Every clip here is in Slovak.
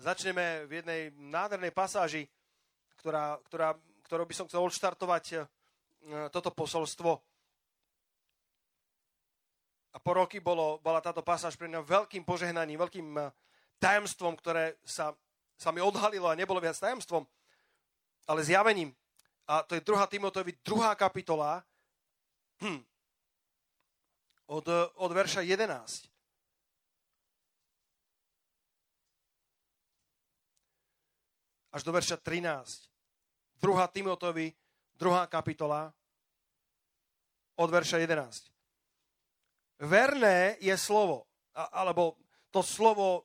Začneme v jednej nádhernej pasáži, ktorou by som chcel odštartovať toto posolstvo. A po roky bola táto pasáž pre mňa veľkým požehnaním, veľkým tajomstvom, ktoré sa mi odhalilo a nebolo viac tajomstvom, ale zjavením. A to je 2. Timotejovi 2. kapitola od verša 11. Až do verša 13. 2. Timotejovi 2. kapitola od verša 11. Verné je slovo, alebo to slovo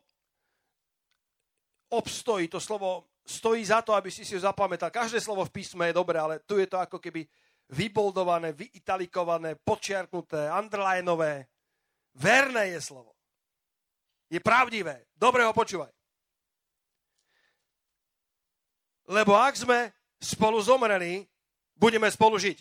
obstojí, to slovo stojí za to, aby si ho zapamätal. Každé slovo v písme je dobré, ale tu je to ako keby vyboldované, vyitalikované, podčiarknuté, underlineové. Verné je slovo. Je pravdivé. Dobre ho počúvaj. Lebo ak sme spolu zomreli, budeme spolu žiť.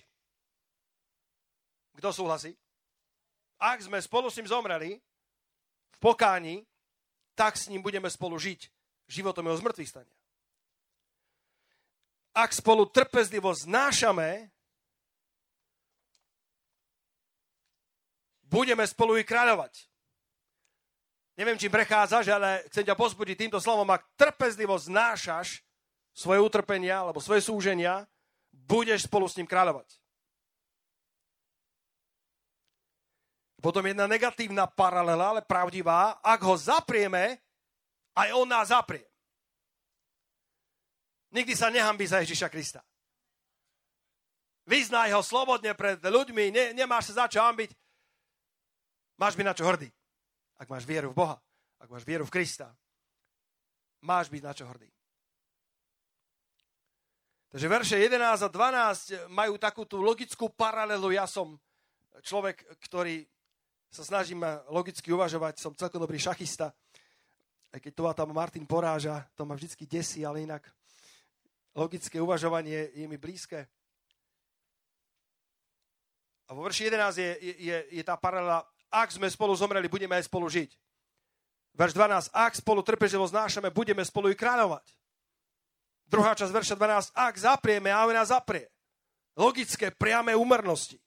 Kto súhlasí? Ak sme spolu s ním zomreli v pokáni, tak s ním budeme spolu žiť životom jeho zmrtvých stania. Ak spolu trpezlivo znášame, budeme spolu i kráľovať. Neviem, čím prechádzaš, ale chcem ťa pozbudiť týmto slovom. Ak trpezlivo znášaš svoje utrpenia alebo svoje súženia, budeš spolu s ním kráľovať. Potom jedna negatívna paralela, ale pravdivá. Ak ho zaprieme, aj on nás zaprie. Nikdy sa nehambí za Ježiša Krista. Vyznaj ho slobodne pred ľuďmi, nemáš sa za čo hambiť. Máš byť na čo hrdý. Ak máš vieru v Boha, ak máš vieru v Krista, máš byť na čo hrdý. Takže verše 11 a 12 majú takú tú logickú paralelu. Ja som človek, ktorý sa snažím logicky uvažovať, som celkom dobrý šachista. Aj keď to tam Martin poráža, to ma vždycky desí, ale inak logické uvažovanie je mi blízke. A vo verši 11 je tá paralela, ak sme spolu zomreli, budeme aj spolu žiť. Verš 12, ak spolu trpezlivo znášame, budeme spolu i kráľovať. Druhá časť verša 12, ak zaprieme, a on nás zaprie. Logické, priame úmernosti.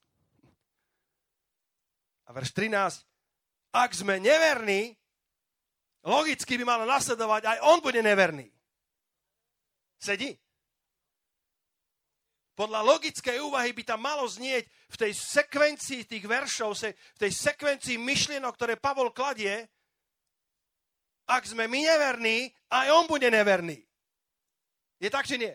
A verš 13, ak sme neverní, logicky by malo nasledovať, aj on bude neverný. Sedí? Podľa logickej úvahy by tam malo znieť v tej sekvencii tých veršov, v tej sekvencii myšlienok, ktoré Pavol kladie, ak sme my neverní, aj on bude neverný. Je tak, či nie?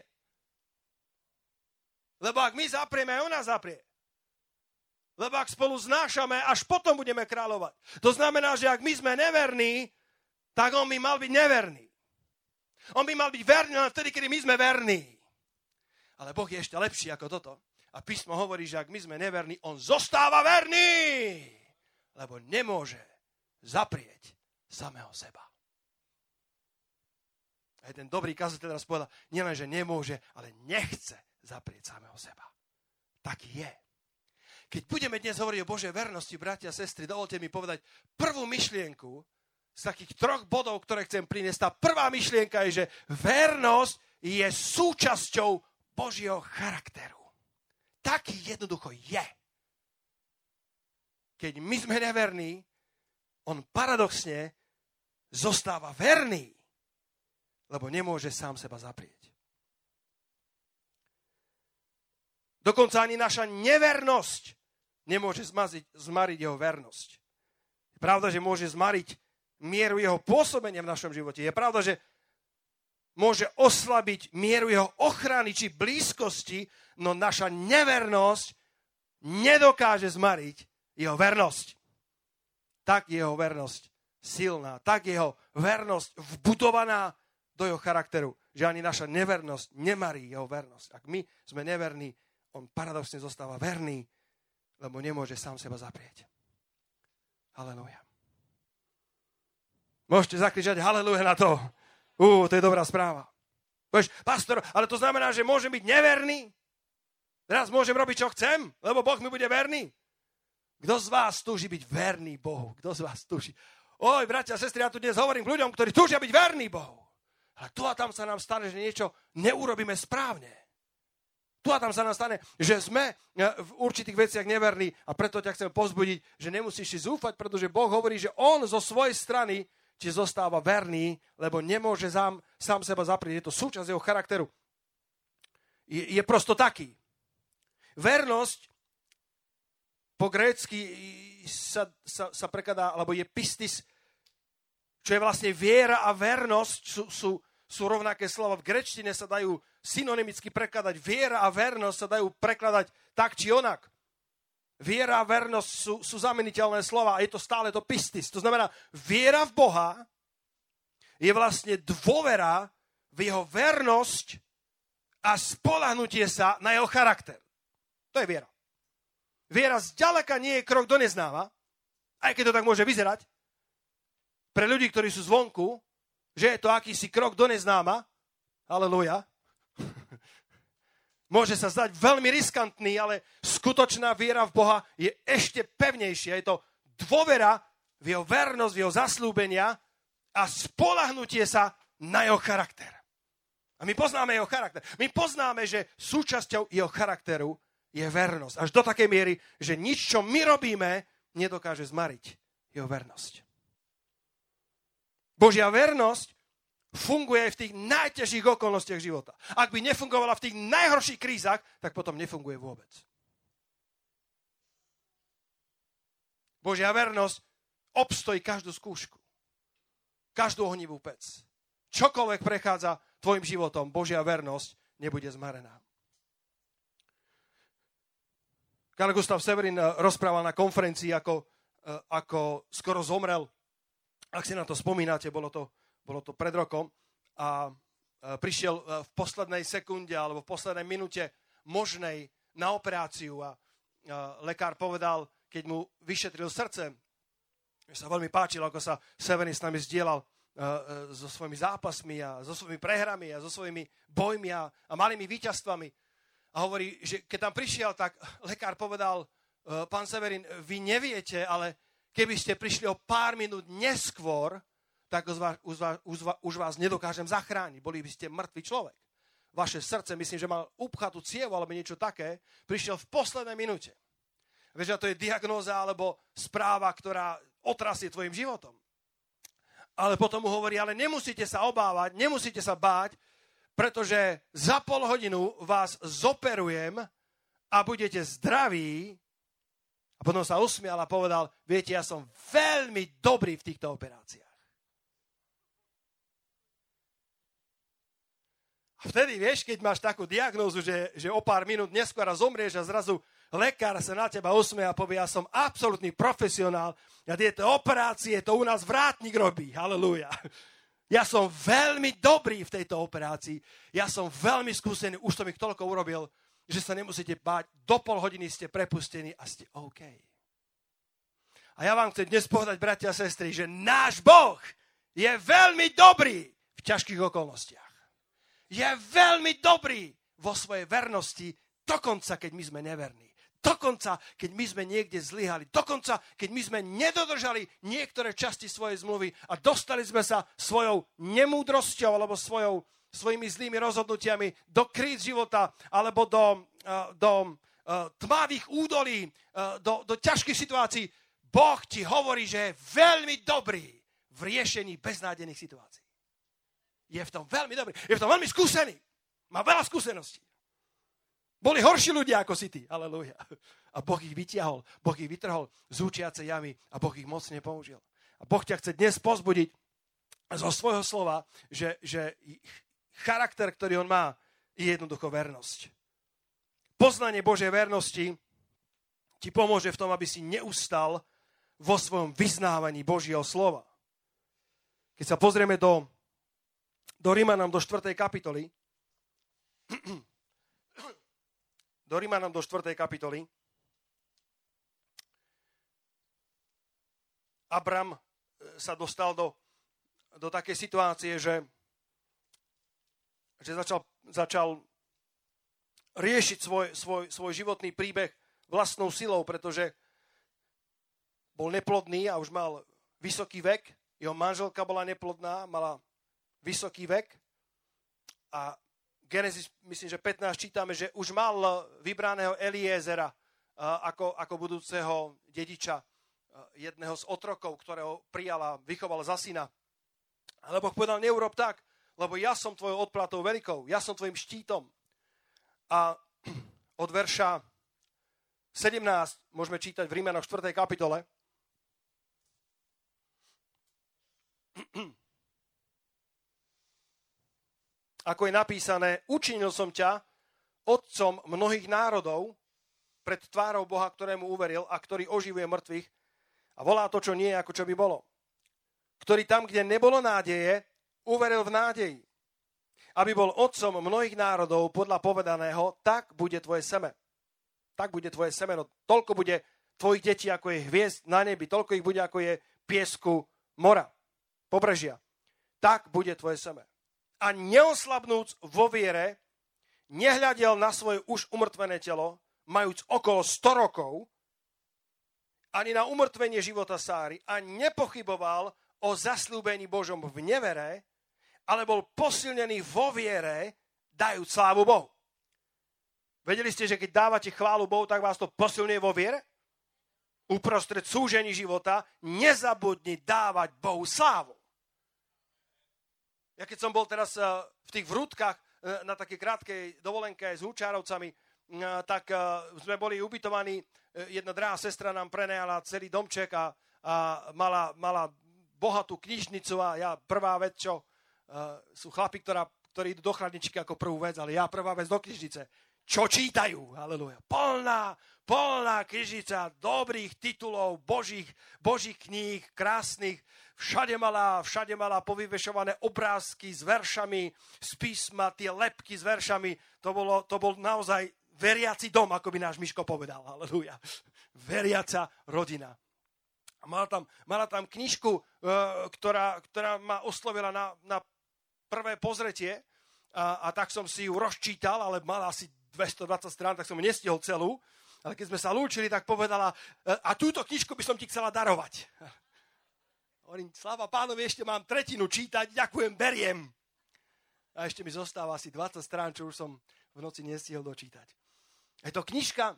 Lebo ak my zaprieme, aj on nás zaprie. Lebo ak spolu znášame, až potom budeme kráľovať. To znamená, že ak my sme neverní, tak on by mal byť neverný. On by mal byť verný len vtedy, kedy my sme verní. Ale Boh je ešte lepší ako toto. A písmo hovorí, že ak my sme neverní, on zostáva verný. Lebo nemôže zaprieť samého seba. A ten dobrý kazateľ teraz povedal, nielen, že nemôže, ale nechce zaprieť samého seba. Tak je. Keď budeme dnes hovoriť o Božej vernosti, bratia a sestry, dovolte mi povedať prvú myšlienku z takých 3 bodov, ktoré chcem priniesť. Tá prvá myšlienka je, že vernosť je súčasťou Božieho charakteru. Taký jednoducho je. Keď my sme neverní, on paradoxne zostáva verný, lebo nemôže sám seba zaprieť. Dokonca ani naša nevernosť nemôže zmariť jeho vernosť. Je pravda, že môže zmariť mieru jeho pôsobenia v našom živote. Je pravda, že môže oslabiť mieru jeho ochrany či blízkosti, no naša nevernosť nedokáže zmariť jeho vernosť. Tak je jeho vernosť silná, tak je jeho vernosť vbudovaná do jeho charakteru, že ani naša nevernosť nemarí jeho vernosť. Ak my sme neverní, on paradoxne zostáva verný, lebo nemôže sám seba zaprieť. Halelúja. Môžete zakričať halelúja na to. To je dobrá správa. Povieš, pastor, ale to znamená, že môžem byť neverný? Teraz môžem robiť, čo chcem, lebo Boh mi bude verný? Kto z vás túži byť verný Bohu? Kto z vás túži? Bratia a sestry, ja tu dnes hovorím k ľuďom, ktorí túžia byť verní Bohu. A tu a tam sa nám stane, že niečo neurobíme správne. Tu a tam sa nám stane, že sme v určitých veciach neverní a preto ťa chcem povzbudiť, že nemusíš si zúfať, pretože Boh hovorí, že on zo svojej strany ti zostáva verný, lebo nemôže sám seba zaprieť. Je to súčasť jeho charakteru. Je prosto taký. Vernosť po grécky sa prekladá, alebo je pistis, čo je vlastne viera a vernosť, sú rovnaké slova. V gréčtine sa dajú synonymicky prekladať. Viera a vernosť sa dajú prekladať tak či onak. Viera a vernosť sú zameniteľné slova a je to stále to pistis. To znamená, viera v Boha je vlastne dôvera v jeho vernosť a spoľahnutie sa na jeho charakter. To je viera. Viera zďaleka nie je krok do neznáma, aj keď to tak môže vyzerať. Pre ľudí, ktorí sú zvonku, že je to akýsi krok do neznáma, halelúja, môže sa zdať veľmi riskantný, ale skutočná viera v Boha je ešte pevnejšia. Je to dôvera v jeho vernosť, v jeho zasľúbenia a spoľahnutie sa na jeho charakter. A my poznáme jeho charakter. My poznáme, že súčasťou jeho charakteru je vernosť. Až do takej miery, že nič, čo my robíme, nedokáže zmariť jeho vernosť. Božia vernosť funguje aj v tých najťažších okolnostiach života. Ak by nefungovala v tých najhorších krízach, tak potom nefunguje vôbec. Božia vernosť obstojí každú skúšku. Každú ohnivú pec. Čokoľvek prechádza tvojim životom, Božia vernosť nebude zmarená. Karl Gustav Severin rozprával na konferencii, ako skoro zomrel. Ak si na to spomínate, bolo to pred rokom a prišiel v poslednej sekunde alebo v poslednej minúte možnej na operáciu a lekár povedal, keď mu vyšetril srdce, že sa veľmi páčilo, ako sa Severin s nami zdieľal so svojimi zápasmi a so svojimi prehrami a so svojimi bojmi a malými víťazstvami. A hovorí, že keď tam prišiel, tak lekár povedal, pán Severin, vy neviete, ale keby ste prišli o pár minút neskôr, tak už vás nedokážem zachrániť. Boli by ste mŕtvý človek. Vaše srdce, myslím, že mal upchatú cievu alebo niečo také, prišiel v poslednej minúte. Vieš, to je diagnóza alebo správa, ktorá otrasie tvojim životom. Ale potom mu hovorí, ale nemusíte sa obávať, nemusíte sa báť, pretože za pol hodinu vás zoperujem a budete zdraví. A potom sa usmial a povedal, viete, ja som veľmi dobrý v týchto operáciách. A vtedy, vieš, keď máš takú diagnózu, že o pár minút neskôr zomrieš a zrazu lekár sa na teba usmie a povie, ja som absolútny profesionál a tieto operácie, to u nás vrátnik robí. Halelúja. Ja som veľmi dobrý v tejto operácii. Ja som veľmi skúsený, už som ich toľko urobil, že sa nemusíte báť, do pol hodiny ste prepustení a ste OK. A ja vám chcem dnes povedať, bratia a sestry, že náš Boh je veľmi dobrý v ťažkých okolnostiach. Je veľmi dobrý vo svojej vernosti, dokonca keď my sme neverní. Dokonca, keď my sme niekde zlyhali. Dokonca, keď my sme nedodržali niektoré časti svojej zmluvy a dostali sme sa svojou nemúdrosťou alebo svojimi zlými rozhodnutiami do kríz života alebo do tmavých údolí, do ťažkých situácií. Boh ti hovorí, že je veľmi dobrý v riešení beznádejných situácií. Je v tom veľmi dobrý. Je v tom veľmi skúsený. Má veľa skúseností. Boli horší ľudia ako si ty. Halelúja. A Boh ich vytiahol. Boh ich vytrhol z účiacej jamy a Boh ich mocne použil. A Boh ťa chce dnes pozbudiť zo svojho slova, že charakter, ktorý on má, je jednoducho vernosť. Poznanie Božej vernosti ti pomôže v tom, aby si neustal vo svojom vyznávaní Božieho slova. Keď sa pozrieme do Rímanom do 4. kapitoly, Abram sa dostal do takej situácie, že začal riešiť svoj životný príbeh vlastnou silou, pretože bol neplodný a už mal vysoký vek. Jeho manželka bola neplodná, mala vysoký vek A Genesis, myslím, že 15 čítame, že už mal vybraného Eliezera ako budúceho dediča jedného z otrokov, ktorého prijala, vychoval za syna. Ale Boh povedal, neurob tak, lebo ja som tvojou odplatou veľkou, ja som tvojim štítom. A od verša 17 môžeme čítať v Rímanoch 4. kapitole. Ako je napísané, učinil som ťa otcom mnohých národov pred tvárou Boha, ktorému uveril a ktorý oživuje mŕtvych a volá to, čo nie je, ako čo by bolo. Ktorý tam, kde nebolo nádeje, uveril v nádeji. Aby bol otcom mnohých národov, podľa povedaného, tak bude tvoje seme. Tak bude tvoje semeno. Toľko bude tvojich detí, ako je hviezd na nebi. Toľko ich bude, ako je piesku mora, pobrežia. Tak bude tvoje seme. A neoslabnúc vo viere, nehľadiel na svoje už umrtvené telo, majúc okolo 100 rokov, ani na umrtvenie života Sáry a nepochyboval o zasľúbení Božom v nevere, ale bol posilnený vo viere, dajúc slávu Bohu. Vedeli ste, že keď dávate chválu Bohu, tak vás to posilňuje vo viere? Uprostred súžení života nezabudni dávať Bohu slávu. Ja keď som bol teraz v tých Vrútkach na takej krátkej dovolenke s Húčárovcami, tak sme boli ubytovaní, jedna drahá sestra nám prenajala celý domček a mala bohatú knižnicu a ja prvá vec, čo sú chlapi, ktorí idú do chladničky ako prvú vec, ale ja prvá vec do knižnice. Čo čítajú? Halelúja. Plná knižnica dobrých titulov, božích kníh, krásnych. Všade mala povyvešované obrázky s veršami z písma, tie lebky s veršami. To bol naozaj veriaci dom, ako by náš Miško povedal. Halelúja. Veriaca rodina. Mala tam knižku, ktorá ma oslovila na prvé pozretie a tak som si ju rozčítal, ale mala asi 220 strán, tak som ju nestihol celú. Ale keď sme sa lúčili, tak povedala, a túto knižku by som ti chcela darovať. Hovorím, sláva Pánovi, ešte mám tretinu čítať, ďakujem, beriem. A ešte mi zostáva asi 20 strán, čo už som v noci nestihol dočítať. Je to knižka,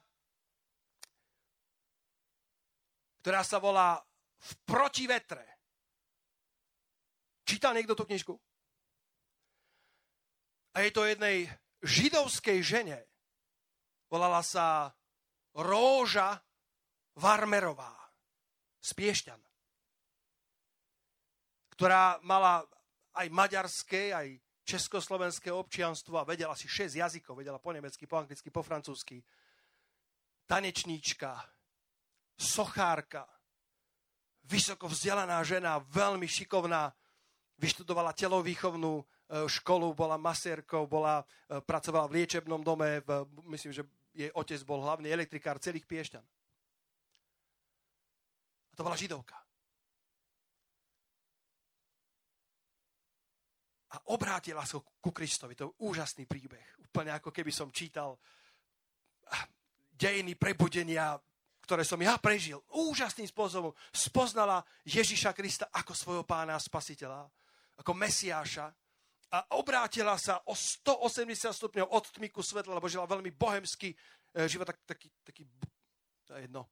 ktorá sa volá V protivetre. Čítal niekto tú knižku? A je to jednej židovskej žene. Volala sa Róža Varmerová z Piešťan, ktorá mala aj maďarské, aj československé občianstvo a vedela si 6 jazykov. Vedela po nemecky, po anglicky, po francúzsky. Tanečníčka, sochárka, vysoko vzdelaná žena, veľmi šikovná, vyštudovala telovýchovnú školu, bola masérkou, pracovala v liečebnom dome, myslím, že jej otec bol hlavný elektrikár celých Piešťan. A to bola židovka. A obrátila sa ku Kristovi. To je úžasný príbeh. Úplne ako keby som čítal dejiny prebudenia, ktoré som ja prežil. Úžasným spôsobom spoznala Ježiša Krista ako svojho pána a spasiteľa, ako Mesiáša. A obrátila sa o 180 stupňov od tmy ku svetla, lebo žila veľmi bohemský život, taký to je jedno.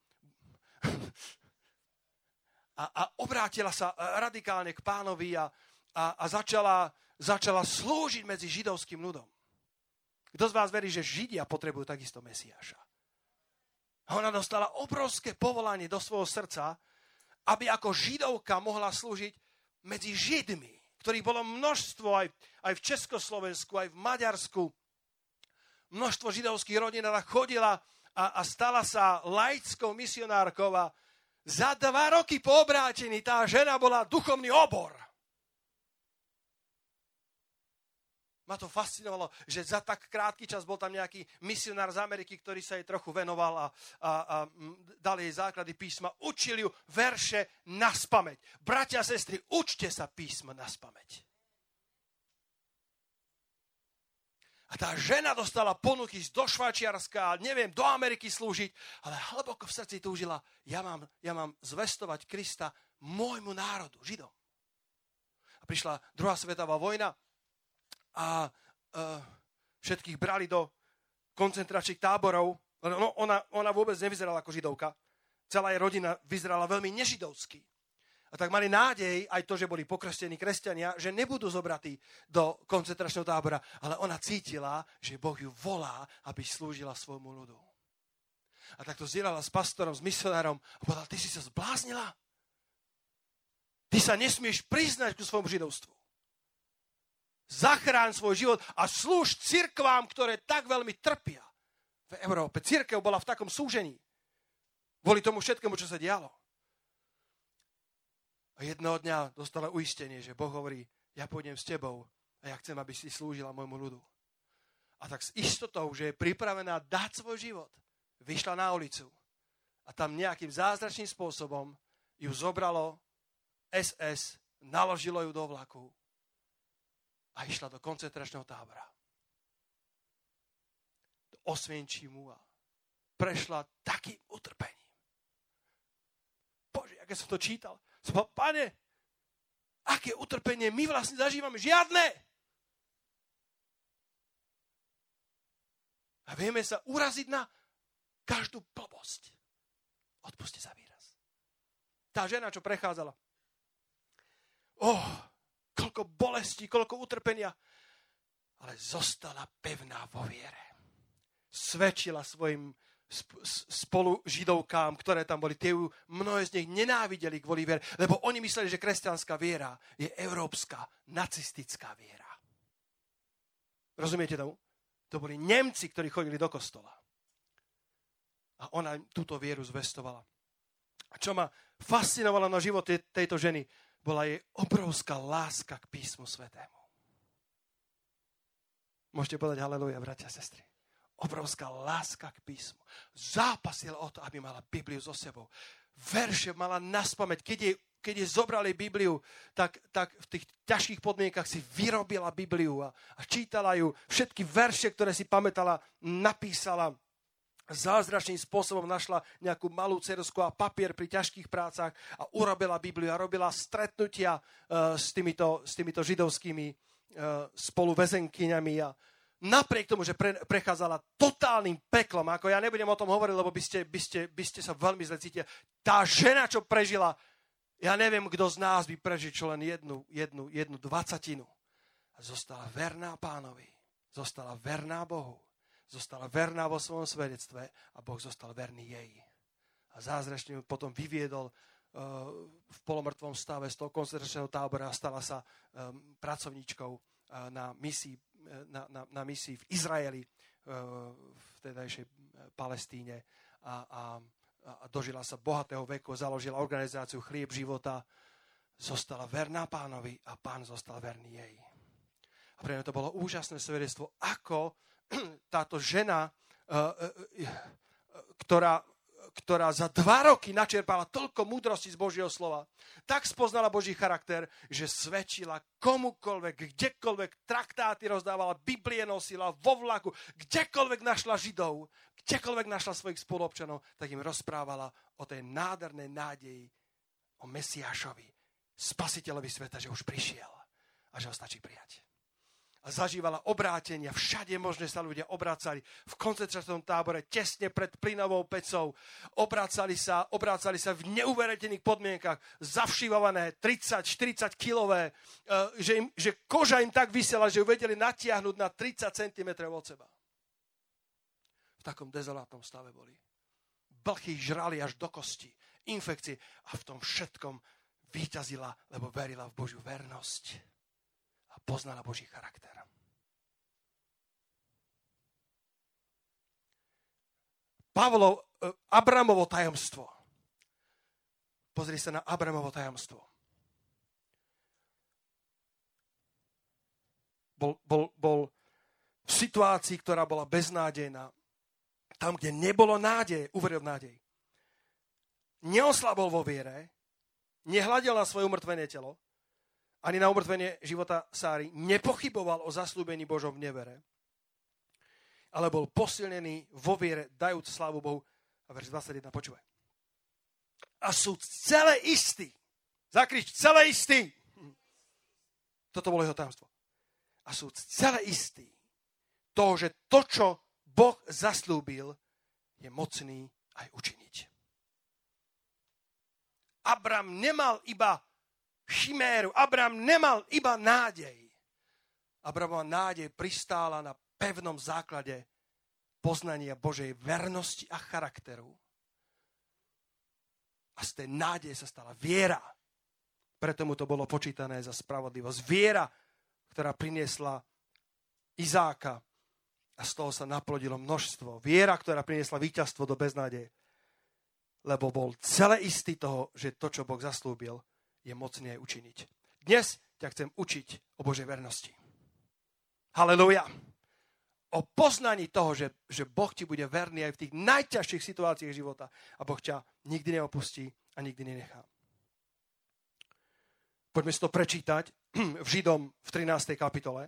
A obrátila sa radikálne k Pánovi a začala slúžiť medzi židovským ľudom. Kto z vás verí, že Židia potrebujú takisto Mesiáša? Ona dostala obrovské povolanie do svojho srdca, aby ako židovka mohla slúžiť medzi Židmi, ktorých bolo množstvo aj v Československu, aj v Maďarsku. Množstvo židovských rodín chodila a stala sa laickou misionárkou a za 2 roky po obrátení tá žena bola duchovný obor. Ma to fascinovalo, že za tak krátky čas bol tam nejaký misionár z Ameriky, ktorý sa jej trochu venoval a dal jej základy písma. Učil ju verše naspamäť. Bratia a sestry, učte sa písma naspamäť. A tá žena dostala ponuky do Švajčiarska, neviem, do Ameriky slúžiť, ale hlboko v srdci túžila, ja mám zvestovať Krista môjmu národu, Židom. A prišla druhá svetová vojna a všetkých brali do koncentračných táborov. Ona vôbec nevyzerala ako židovka. Celá jej rodina vyzerala veľmi nežidovsky. A tak mali nádej, aj to, že boli pokrstení kresťania, že nebudú zobratí do koncentračného tábora. Ale ona cítila, že Boh ju volá, aby slúžila svojmu ľudu. A takto zdieľala s pastorom, s misionárom a povedala, ty si sa zbláznila? Ty sa nesmieš priznať ku svojmu židovstvu. Zachráň svoj život a slúž cirkvám, ktoré tak veľmi trpia v Európe. Cirkev bola v takom súžení. Kvôli tomu všetkému, čo sa dialo. A jedného dňa dostala uistenie, že Boh hovorí, ja pôjdem s tebou a ja chcem, aby si slúžila môjmu ľudu. A tak s istotou, že je pripravená dať svoj život, vyšla na ulicu a tam nejakým zázračným spôsobom ju zobralo SS, naložilo ju do vlaku a išla do koncentračného tábora. Do Osvienčimu a prešla takým utrpením. Bože, aké som to čítal. Som povedal, Pane, aké utrpenie my vlastne zažívame? Žiadne! A vieme sa uraziť na každú blbosť. Odpuste za výraz. Tá žena, čo prechádzala. Koľko bolesti, koľko utrpenia. Ale zostala pevná vo viere. Svedčila svojim spolu židovkám, ktoré tam boli. Tie mnohé z nich nenávideli kvôli viere, lebo oni mysleli, že kresťanská viera je európska, nacistická viera. Rozumiete tomu? To boli Nemci, ktorí chodili do kostola. A ona túto vieru zvestovala. A čo ma fascinovalo na živote tejto ženy, bola jej obrovská láska k písmu svätému. Môžete povedať haleluja, bratia a sestry. Obrovská láska k písmu. Zápasila o to, aby mala Bibliu so sebou. Verše mala naspamäť. Keď jej zobrali Bibliu, tak v tých ťažkých podmienkach si vyrobila Bibliu a čítala ju. Všetky verše, ktoré si pamätala, napísala. Zázračným spôsobom našla nejakú malú ceruzku a papier pri ťažkých prácach a urobila Bibliu a robila stretnutia s týmito židovskými spoluväzenkyňami a napriek tomu, že prechádzala totálnym peklom, ako ja nebudem o tom hovoriť, lebo by ste sa veľmi zle cítili. Tá žena, čo prežila, ja neviem, kto z nás by prežil čo len jednu dvacatinu. A zostala verná Pánovi, zostala verná Bohu. Zostala verná vo svojom svedectve a Boh zostal verný jej. A zázračne ju potom vyviedol v polomrtvom stave z toho koncentračného tábora a stala sa pracovníčkou na misii v Izraeli, v tedajšej Palestíne a dožila sa bohatého veku, založila organizáciu Chlieb života, zostala verná Pánovi a Pán zostal verný jej. A pre mňa to bolo úžasné svedectvo, ako táto žena, ktorá za 2 roky načerpala toľko múdrosti z Božieho slova, tak spoznala Boží charakter, že svedčila komukoľvek, kdekoľvek traktáty rozdávala, Biblie nosila vo vlaku, kdekoľvek našla Židov, kdekoľvek našla svojich spoluobčanov, tak im rozprávala o tej nádhernej nádeji, o Mesiášovi, spasiteľovi sveta, že už prišiel a že ho stačí prijať. A zažívala obrátenia. Všade možne sa ľudia obracali. V koncentračnom tábore, tesne pred plynovou pecou. Obracali sa v neuveriteľných podmienkach. Zavšivované, 30-40 kilové. Že koža im tak visela, že ju vedeli natiahnuť na 30 cm od seba. V takom dezolátnom stave boli. Blchy žrali až do kosti. Infekcie. A v tom všetkom víťazila, lebo verila v Božiu vernosť. A poznala Boží charakter. Abramovo tajomstvo. Pozri sa na Abramovo tajomstvo. Bol v situácii, ktorá bola beznádejná. Tam, kde nebolo nádeje, uveril v nádej. Neoslabol vo viere, nehľadel na svoje umrtvené telo, ani na umrtvenie života Sáry, nepochyboval o zasľúbení Božom v nevere, ale bol posilnený vo viere, dajúc slávu Bohu. A verš 21, počúvaj. A sú celé istí. Zakrič, celé istí. Toto bolo jeho tajomstvo. A sú celé istí, toho, že to, čo Boh zaslúbil, je mocný aj učiniť. Abram nemal iba chiméru, Abram nemal iba nádej. Abramova nádej pristála na pevnom základe poznania Božej vernosti a charakteru. A z tej nádeje sa stala viera. Preto mu to bolo počítané za spravodlivosť. Viera, ktorá priniesla Izáka a z toho sa naplodilo množstvo. Viera, ktorá priniesla víťazstvo do beznádeje. Lebo bol celé istý toho, že to, čo Boh zaslúbil, je mocné aj učiniť. Dnes ťa chcem učiť o Božej vernosti. Halelúja. O poznaní toho, že Boh ti bude verný aj v tých najťažších situáciách života a Boh ťa nikdy neopustí a nikdy nenechá. Poďme si to prečítať v Židom v 13. kapitole.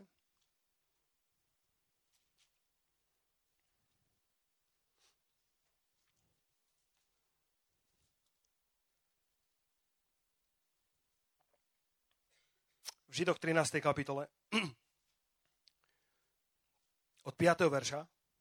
V Židoch 13. kapitole od 5. verša.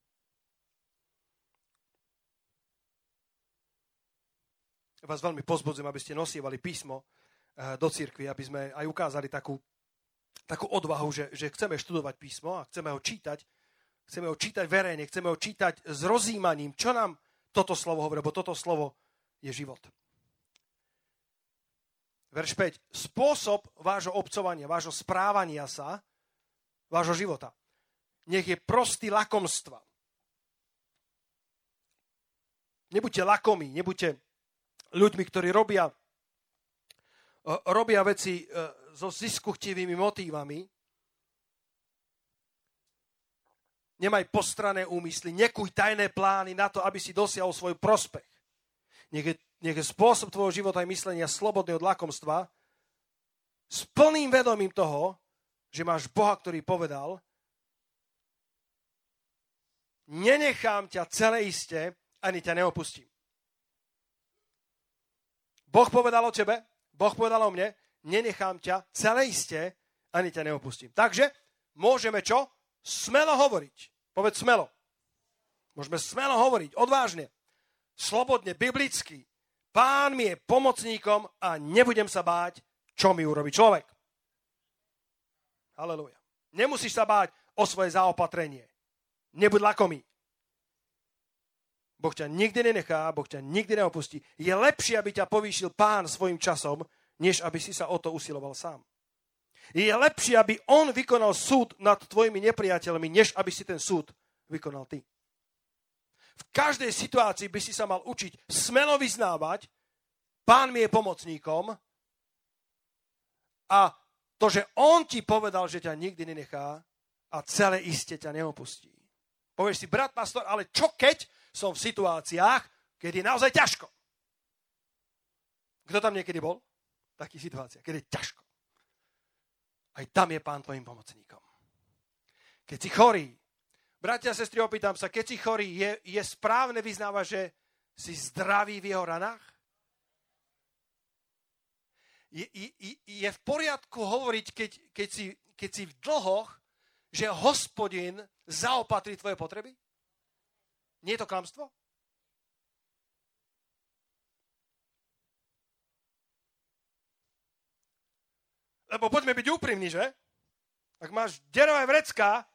Ja vás veľmi pozbudzujem, aby ste nosievali písmo do cirkvi, aby sme aj ukázali takú odvahu, že chceme študovať písmo a chceme ho čítať verejne, chceme ho čítať s rozjímaním, čo nám toto slovo hovorí, lebo toto slovo je život. Verš 5. Spôsob vášho obcovania, vášho správania sa, vášho života, nech je prostý lakomstva. Nebuďte lakomí, nebuďte ľuďmi, ktorí robia veci so ziskuchtivými motívami. Nemaj postranné úmysly, nekuj tajné plány na to, aby si dosiahol svoj prospech. Nech je spôsob tvojho života aj myslenia slobodný od lakomstva s plným vedomím toho, že máš Boha, ktorý povedal: nenechám ťa celé iste, ani ťa neopustím. Boh povedal o tebe, Boh povedal o mne: nenechám ťa celé iste, ani ťa neopustím. Takže môžeme čo? Smelo hovoriť. Povedz smelo. Môžeme smelo hovoriť, odvážne, slobodne, biblicky. Pán mi je pomocníkom a nebudem sa báť, čo mi urobí človek. Halelúja. Nemusíš sa báť o svoje zaopatrenie. Nebuď lakomý. Boh ťa nikdy nenechá, Boh ťa nikdy neopustí. Je lepšie, aby ťa povýšil Pán svojim časom, než aby si sa o to usiloval sám. Je lepšie, aby on vykonal súd nad tvojimi nepriateľmi, než aby si ten súd vykonal ty. V každej situácii by si sa mal učiť smelo vyznávať: Pán mi je pomocníkom, a to, že on ti povedal, že ťa nikdy nenechá a celé iste ťa neopustí. Povieš si: brat pastor, ale čo keď som v situáciách, keď je naozaj ťažko? Kto tam niekedy bol? V takých situáciách, keď je ťažko. Aj tam je Pán tvojim pomocníkom. Keď si chorý, bratia a sestry, opýtam sa, keď si chorý, je správne vyznávať, že si zdravý v jeho ranách? Je v poriadku hovoriť, keď si v dlhoch, že Hospodin zaopatrí tvoje potreby? Nie je to klamstvo? Lebo poďme byť úprimní, že? Ak máš derové vrecká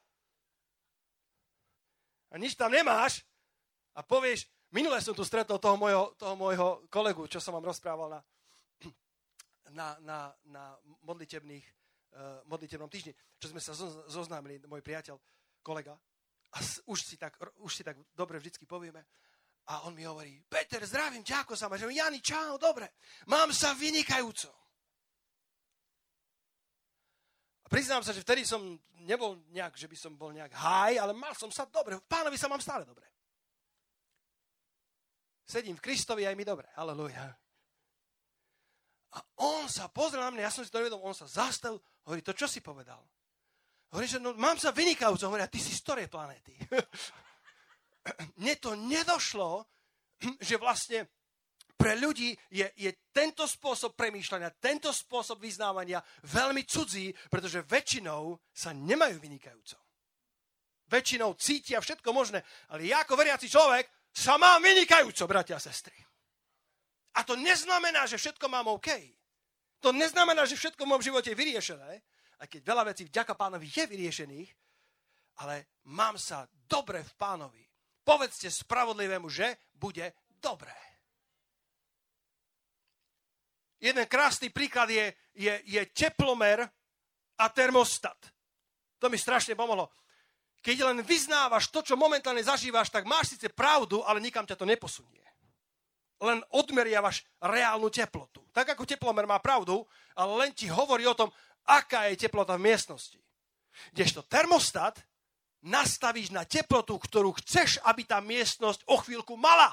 a nič tam nemáš a povieš: minule som tu stretol toho môjho kolegu, čo som vám rozprával na modlitebnom týždni, čo sme sa zoznámili, môj priateľ, kolega, a už si tak dobre vždycky povieme. A on mi hovorí: Peter, zdravím ťa, ako sa máš? Jani, čau, dobre, mám sa vynikajúco. Priznám sa, že vtedy som nebol nejak, že by som bol nejak high, ale mal som sa dobre. Pánovi sa mám stále dobre. Sedím v Kristovi a aj mi dobre. Halelúja. A on sa pozrel na mňa, ja som si to nevedol, on sa zastavil, hovorí: to čo si povedal? Hovorí, že no, mám sa vynikajúco. Hovorí: a ty si z ktorej planéty? Mne to nedošlo, že vlastne pre ľudí je tento spôsob premýšľania, tento spôsob vyznávania veľmi cudzí, pretože väčšinou sa nemajú vynikajúco. väčšinou cítia všetko možné. Ale ja ako veriaci človek sa mám vynikajúco, bratia a sestry. A to neznamená, že všetko mám OK. To neznamená, že všetko v mojom živote je vyriešené, aj keď veľa vecí vďaka Pánovi je vyriešených, ale mám sa dobre v Pánovi. Povedzte spravodlivému, že bude dobré. Jeden krásny príklad je teplomer a termostat. To mi strašne pomohlo. Keď len vyznávaš to, čo momentálne zažívaš, tak máš síce pravdu, ale nikam ťa to neposunie. Len odmeriavaš reálnu teplotu. Tak ako teplomer má pravdu, ale len ti hovorí o tom, aká je teplota v miestnosti. Kdežto termostat nastavíš na teplotu, ktorú chceš, aby tá miestnosť o chvíľku mala.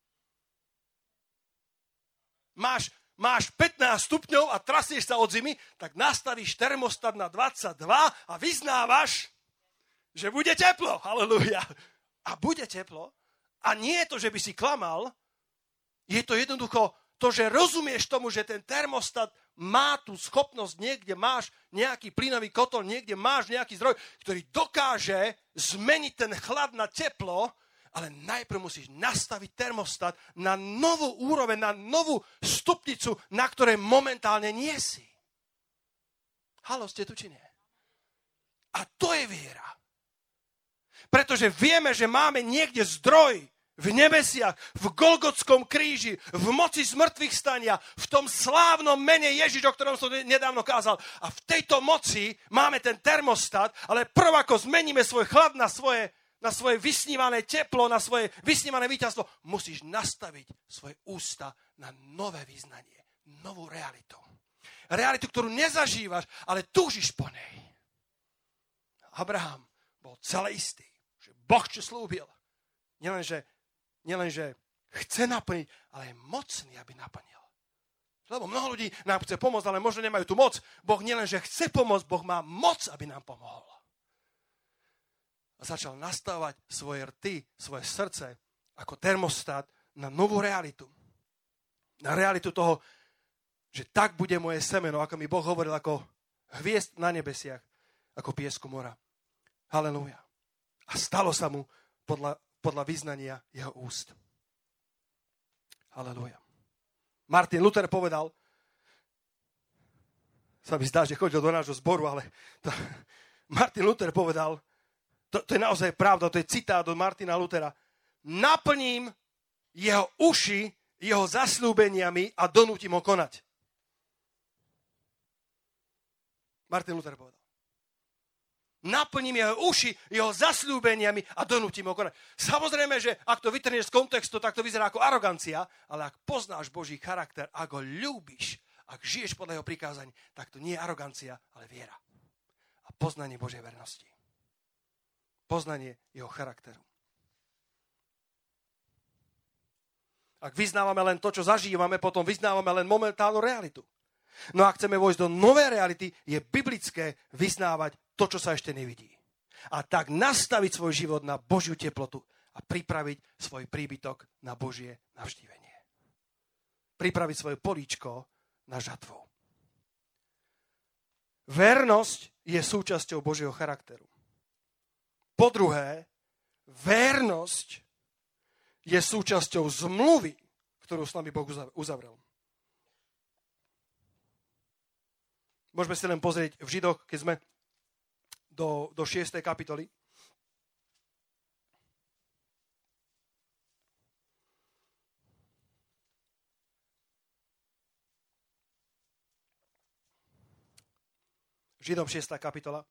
Máš 15 stupňov a trasieš sa od zimy, tak nastavíš termostat na 22 a vyznávaš, že bude teplo. Halelúja. A bude teplo. A nie je to, že by si klamal, je to jednoducho to, že rozumieš tomu, že ten termostat má tú schopnosť, niekde máš nejaký plynový kotol, niekde máš nejaký zdroj, ktorý dokáže zmeniť ten chlad na teplo, ale najprv musíš nastaviť termostat na novú úroveň, na novú stupnicu, na ktorej momentálne nie si. Haló, ste tu či nie? A to je viera. Pretože vieme, že máme niekde zdroj v nebesiach, v Golgotskom kríži, v moci zmrtvých stania, v tom slávnom mene Ježiš, o ktorom som nedávno kázal. A v tejto moci máme ten termostat, ale prv ako zmeníme svoj chlad na svoje vysnívané teplo, na svoje vysnívané víťazstvo, musíš nastaviť svoje ústa na nové vyznanie, novú realitu. Realitu, ktorú nezažívaš, ale túžiš po nej. Abraham bol celé istý, že Boh čo slúbil, nielenže chce naplniť, ale je mocný, aby naplnil. Lebo mnoho ľudí nám chce pomôcť, ale možno nemajú tú moc. Boh nielenže chce pomôcť, Boh má moc, aby nám pomohol. A začal nastavovať svoje rty, svoje srdce ako termostat na novú realitu. Na realitu toho, že tak bude moje semeno, ako mi Boh hovoril, ako hviezd na nebesiach, ako piesku mora. Halelúja. A stalo sa mu podľa vyznania jeho úst. Halelúja. Martin Luther povedal, sa mi zdá, že chodil do nášho zboru, ale Martin Luther povedal, to je naozaj pravda, to je citát od Martina Luthera, naplním jeho uši jeho zasľúbeniami a donútim ho konať. Martin Luther povedal. Naplním jeho uši jeho zasľúbeniami a donútim ho konať. Samozrejme, že ak to vytrhneš z kontextu, tak to vyzerá ako arogancia, ale ak poznáš Boží charakter, ak ho ľúbiš, ak žiješ podľa jeho prikázaní, tak to nie je arogancia, ale viera. A poznanie Božej vernosti. Poznanie jeho charakteru. Ak vyznávame len to, čo zažívame, potom vyznávame len momentálnu realitu. No a ak chceme vojsť do novej reality, je biblické vyznávať to, čo sa ešte nevidí. A tak nastaviť svoj život na Božiu teplotu a pripraviť svoj príbytok na Božie navštívenie. Pripraviť svoje políčko na žatvu. Vernosť je súčasťou Božieho charakteru. Po druhé, vernosť je súčasťou zmluvy, ktorú s nami Boh uzavrel. Môžeme si len pozrieť v Židoch, keď sme do 6. kapitoly. Židom 6. kapitola.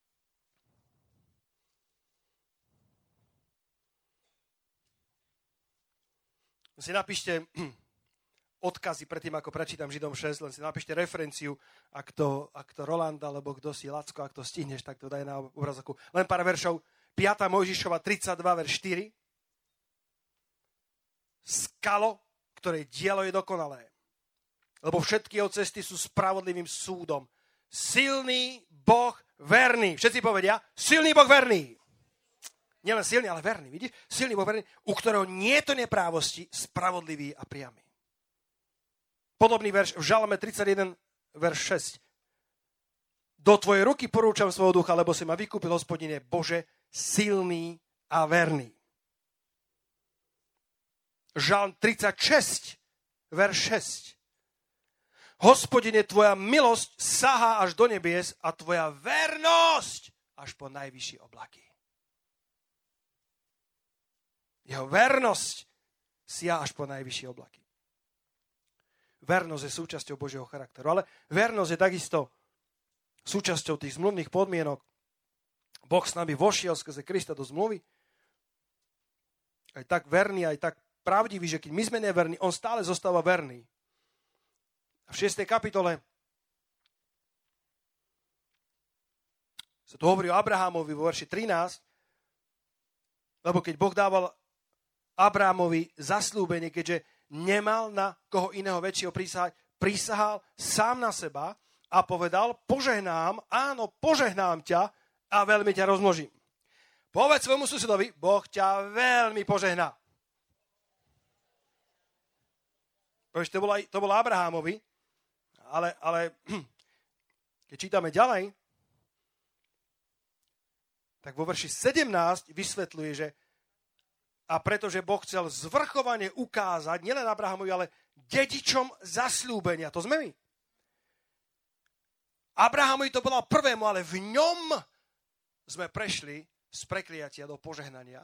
Si napíšte odkazy predtým, ako prečítam Židom 6, len si napíšte referenciu, ak to Roland, alebo kto si Lacko, ak to stihneš, tak to daj na obrazovku. Len pár veršov. 5. Mojžišova 32, verš 4. Skalo, ktorej dielo je dokonalé. Lebo všetky jeho cesty sú spravodlivým súdom. Silný Boh verný. Všetci povedia, silný Boh verný. Nielen silný, ale verný. Vidíš? Silný Boh verný, u ktorého nie je to neprávosti, spravodlivý a priamy. Podobný verš v Žalme 31, verš 6. Do tvojej ruky porúčam svojho ducha, lebo si ma vykúpil, Hospodine, Bože, silný a verný. Žalm 36, verš 6. Hospodine, tvoja milosť sahá až do nebies a tvoja vernosť až po najvyššie oblaky. Jeho vernosť siaha až po najvyššie oblaky. Vernosť je súčasťou Božieho charakteru, ale vernosť je takisto súčasťou tých zmluvných podmienok. Boh s nami vošiel skrze Krista do zmluvy. Aj tak verný, aj tak pravdivý, že keď my sme neverní, on stále zostáva verný. A v 6. kapitole sa tu hovorí o Abrahamovi vo verši 13, lebo keď Boh dával Abrahamovi zasľúbenie, keďže nemal na koho iného väčšieho prísahať, prísahal sám na seba a povedal, požehnám, áno, požehnám ťa a veľmi ťa rozmnožím. Povedz svojmu susedovi, Boh ťa veľmi požehná. Povieš, to bolo Abrahamovi, ale keď čítame ďalej, tak vo verši 17 vysvetľuje, že a pretože Boh chcel zvrchovane ukázať nielen Abrahamovi, ale dedičom zasľúbenia. To sme my. Abrahamovi to bolo prvému, ale v ňom sme prešli z prekliatia do požehnania.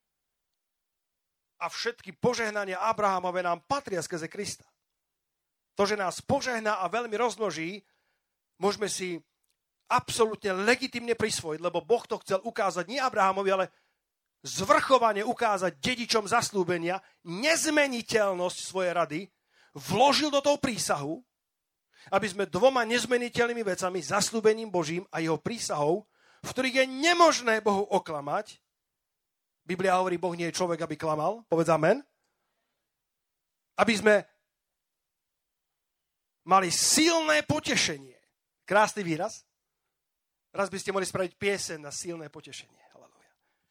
A všetky požehnania Abrahamove nám patria skrze Krista. To, že nás požehná a veľmi rozmnoží, môžeme si absolútne legitimne prisvojiť, lebo Boh to chcel ukázať nie Abrahamovi, ale zvrchovane ukázať dedičom zasľúbenia nezmeniteľnosť svojej rady, vložil do toho prísahu, aby sme dvoma nezmeniteľnými vecami, zasľúbením Božím a jeho prísahou, v ktorých je nemožné Bohu oklamať. Biblia hovorí, Boh nie je človek, aby klamal. Povedz amen. Aby sme mali silné potešenie. Krásny výraz. Raz by ste mohli spraviť pieseň na silné potešenie. Halelúja.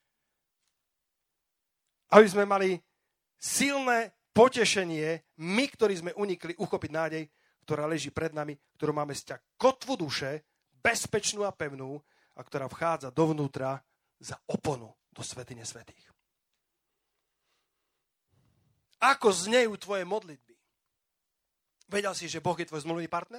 Aby sme mali silné potešenie, my, ktorí sme unikli, uchopiť nádej, ktorá leží pred nami, ktorú máme vzťah kotvu duše, bezpečnú a pevnú, a ktorá vchádza dovnútra za oponu do svätyne svätých. Ako znejú tvoje modlitby? Vedel si, že Boh je tvoj zmluvný partner?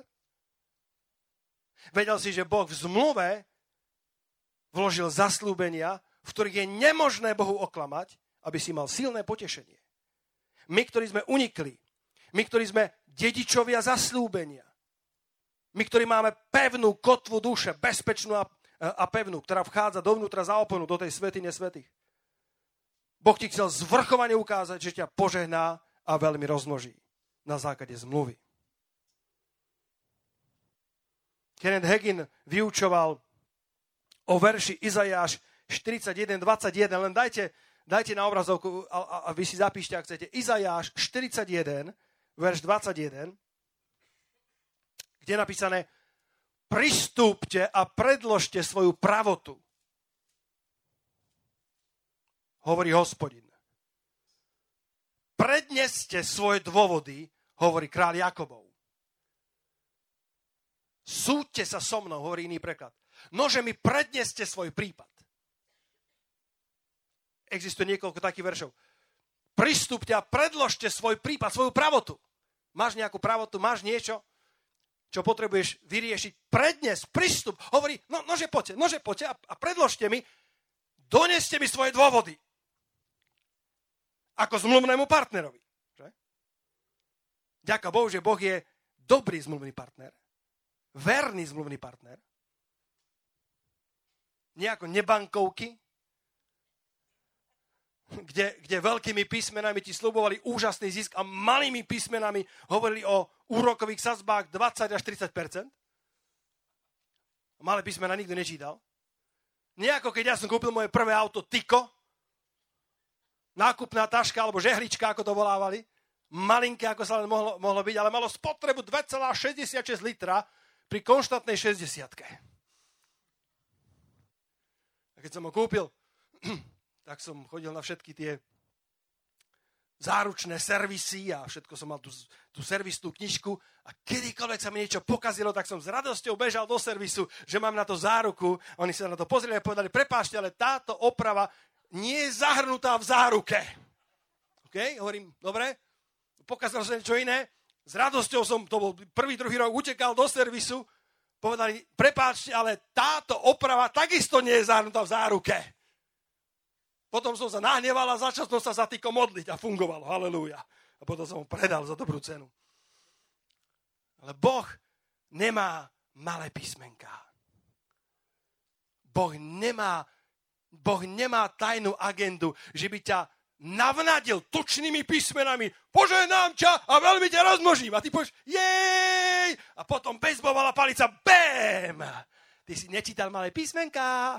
Vedel si, že Boh v zmluve vložil zasľúbenia, v ktorých je nemožné Bohu oklamať, aby si mal silné potešenie. My, ktorí sme unikli, my, ktorí sme dedičovia zasľúbenia, my, ktorí máme pevnú kotvu duše, bezpečnú a pevnú, ktorá vchádza dovnútra za oponu, do tej svätyne svätých. Boh ti chcel zvrchovane ukázať, že ťa požehná a veľmi rozmnoží na základe zmluvy. Kenneth Hagin vyučoval o verši Izajáš 41:21. Len dajte na obrazovku a vy si zapíšte, ak chcete. Izajáš 41, verš 21, kde je napísané: pristúpte a predložte svoju pravotu, hovorí Hospodin. Predneste svoje dôvody, hovorí kráľ Jakobov. Súďte sa so mnou, hovorí iný preklad. Nože mi predneste svoj prípad. Existuje niekoľko takých veršov. Pristúpte a predložte svoj prípad, svoju pravotu. Máš nejakú pravotu, máš niečo, čo potrebuješ vyriešiť, prednes, pristup, hovorí, nože poďte a predložte mi, doneste mi svoje dôvody. Ako zmluvnému partnerovi. Že? Ďaká Bohu, že Boh je dobrý zmluvný partner, verný zmluvný partner, nejako nebankovky, kde veľkými písmenami ti sľubovali úžasný zisk a malými písmenami hovorili o úrokových sadzbách 20 až 30%. Malé písmena nikto nečítal. Nejako keď ja som kúpil moje prvé auto Tyko, nákupná taška alebo žehlička, ako to volávali, malinké, ako sa len mohlo byť, ale malo spotrebu 2,66 litra pri konštantnej 60-ke. A keď som ho kúpil, tak som chodil na všetky tie záručné servisy a všetko som mal tú servisnú knižku a kedykoľvek sa mi niečo pokazilo, tak som s radosťou bežal do servisu, že mám na to záruku. Oni sa na to pozreli a povedali, prepáčte, ale táto oprava nie je zahrnutá v záruke. OK? Hovorím, dobre, pokazilo sa niečo iné. S radosťou som, to bol prvý, druhý rok, utekal do servisu. Povedali, prepáčte, ale táto oprava takisto nie je zahrnutá v záruke. Potom som sa nahneval a začal som sa za týko modliť a fungovalo. Halelúja. A potom som ho predal za dobrú cenu. Ale Boh nemá malé písmenká. Boh nemá tajnú agendu, že by ťa navnadil tučnými písmenami. Požehnám ťa a veľmi ťa rozmnožím. A ty povieš, jej! A potom bejsbolová palica, bém! Ty si nečítal malé písmenká.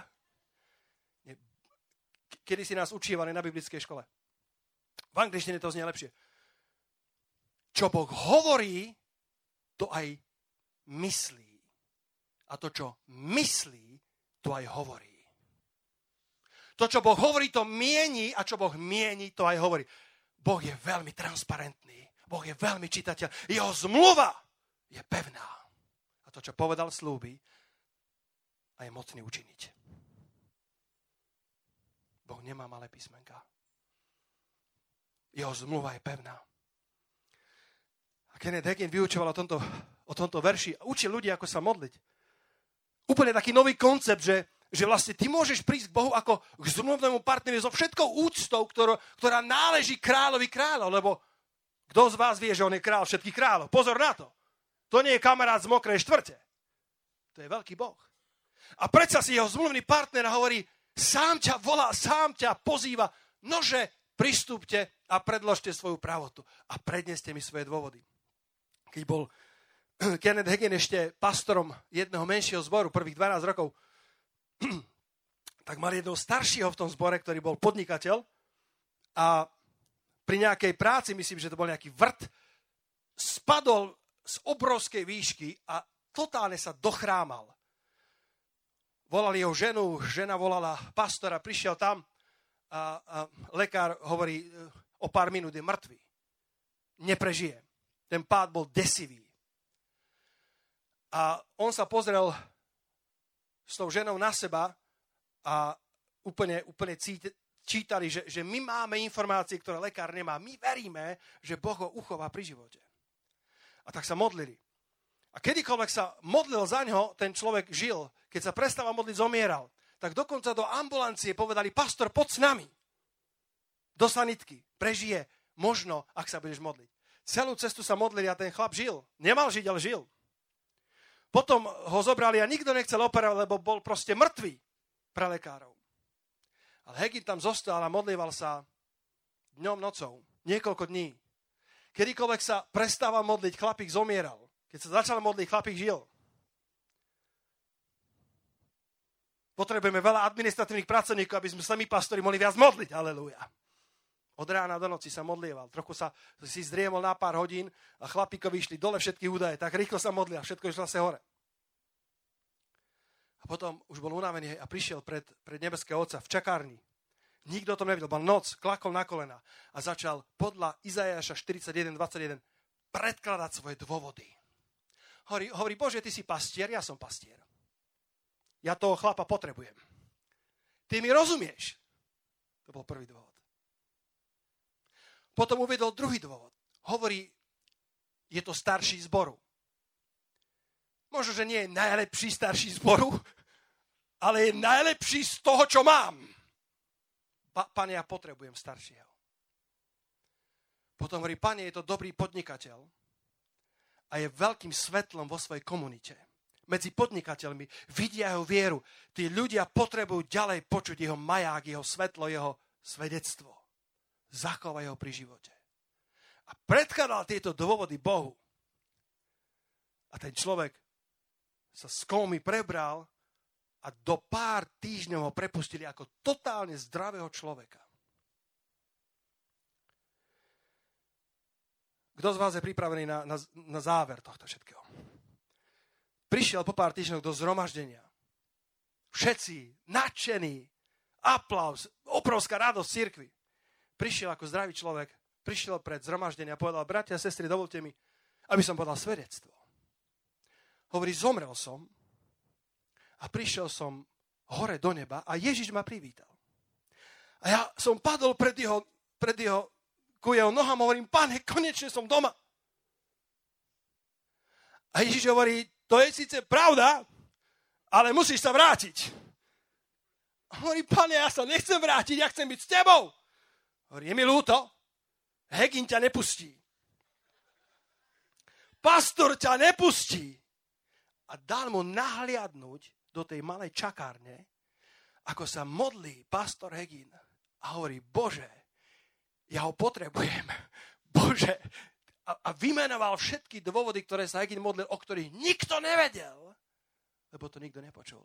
Kedy si nás učívali na biblickej škole. V angličtine to znie lepšie. Čo Boh hovorí, to aj myslí. A to, čo myslí, to aj hovorí. To, čo Boh hovorí, to mieni a čo Boh mieni, to aj hovorí. Boh je veľmi transparentný. Boh je veľmi čitateľ. Jeho zmluva je pevná. A to, čo povedal, slúbi a je mocný učiniť. Boh nemá malé písmenká. Jeho zmluva je pevná. A Kenneth Hagin vyučoval o tomto verši a učil ľudí, ako sa modliť. Úplne taký nový koncept, že vlastne ty môžeš prísť k Bohu ako k zmluvnému partnerovi so všetkou úctou, ktorá náleží kráľovi kráľov, lebo kto z vás vie, že on je kráľ všetkých kráľov? Pozor na to. To nie je kamarát z mokrej štvrte. To je veľký Boh. A predsa si jeho zmluvný partner hovorí, sám ťa volá, sám ťa pozýva, nože pristúpte a predložte svoju pravotu a predneste mi svoje dôvody. Keď bol Kenneth Hagin ešte pastorom jedného menšieho zboru, prvých 12 rokov, tak mal jedného staršieho v tom zbore, ktorý bol podnikateľ a pri nejakej práci, myslím, že to bol nejaký vrt, spadol z obrovskej výšky a totálne sa dochrámal. Volali jeho ženu, žena volala pastora, prišiel tam a lekár hovorí, o pár minút je mŕtvý. Neprežije. Ten pád bol desivý. A on sa pozrel s tou ženou na seba a úplne čítali, že my máme informácie, ktoré lekár nemá. My veríme, že Boh ho uchová pri živote. A tak sa modlili. A kedykoľvek sa modlil za ňo, ten človek žil. Keď sa prestával modliť, zomieral. Tak dokonca do ambulancie povedali, pastor, poď s nami. Do sanitky. Prežije. Možno, ak sa budeš modliť. Celú cestu sa modlili a ten chlap žil. Nemal žiť, ale žil. Potom ho zobrali a nikto nechcel operovať, lebo bol proste mŕtvý pre lekárov. Ale Hagin tam zostal a modlíval sa dňom, nocou. Niekoľko dní. Kedykoľvek sa prestával modliť, chlapík zomieral. Keď sa začal modliť, chlapík žil. Potrebujeme veľa administratívnych pracovníkov, aby sme sa my, pastori, mohli viac modliť. Halelúja. Od rána do noci sa modlieval. Trochu sa si zdriemol na pár hodín a chlapíkovi išli dole všetky údaje. Tak rýchlo sa modlil a všetko išlo sa hore. A potom už bol unavený a prišiel pred nebeského Otca v čakárni. Nikto o tom nevedel. Mal noc, klakol na kolena a začal podľa Izaiáša 41:21 predkladať svoje dôvody. Hovorí, Bože, ty si pastier, ja som pastier. Ja toho chlapa potrebujem. Ty mi rozumieš? To bol prvý dôvod. Potom uvedol druhý dôvod. Hovorí, je to starší zboru. Možno, že nie je najlepší starší zboru, ale je najlepší z toho, čo mám. Pane, ja potrebujem staršieho. Potom hovorí, Pane, je to dobrý podnikateľ a je veľkým svetlom vo svojej komunite. Medzi podnikateľmi vidia jeho vieru. Tí ľudia potrebujú ďalej počuť jeho maják, jeho svetlo, jeho svedectvo. Zachovaj ho pri živote. A predkladal tieto dôvody Bohu. A ten človek sa z kómy prebral a do pár týždňov ho prepustili ako totálne zdravého človeka. Kto z vás je pripravený na záver tohto všetkého? Prišiel po pár týždňoch do zhromaždenia. Všetci nadšení, aplauz, obrovská radosť cirkvi. Prišiel ako zdravý človek prišiel pred zhromaždenie a povedal, bratia a sestry, dovolte mi, aby som povedal svedectvo. Hovorí, zomrel som a prišiel som hore do neba a Ježiš ma privítal. A ja som padol ku jeho nohám a hovorím, Pane, konečne som doma. A Ježiš hovorí, to je síce pravda, ale musíš sa vrátiť. A hovorí, Pane, ja sa nechcem vrátiť, ja chcem byť s tebou. Hovorí, je mi ľúto, Hegin ťa nepustí. Pastor ťa nepustí. A dal mu nahliadnúť do tej malej čakárne, ako sa modlí pastor Hegin. A hovorí, Bože, ja ho potrebujem. Bože. A vymenoval všetky dôvody, ktoré sa Hegin modlil, o ktorých nikto nevedel, lebo to nikto nepočul.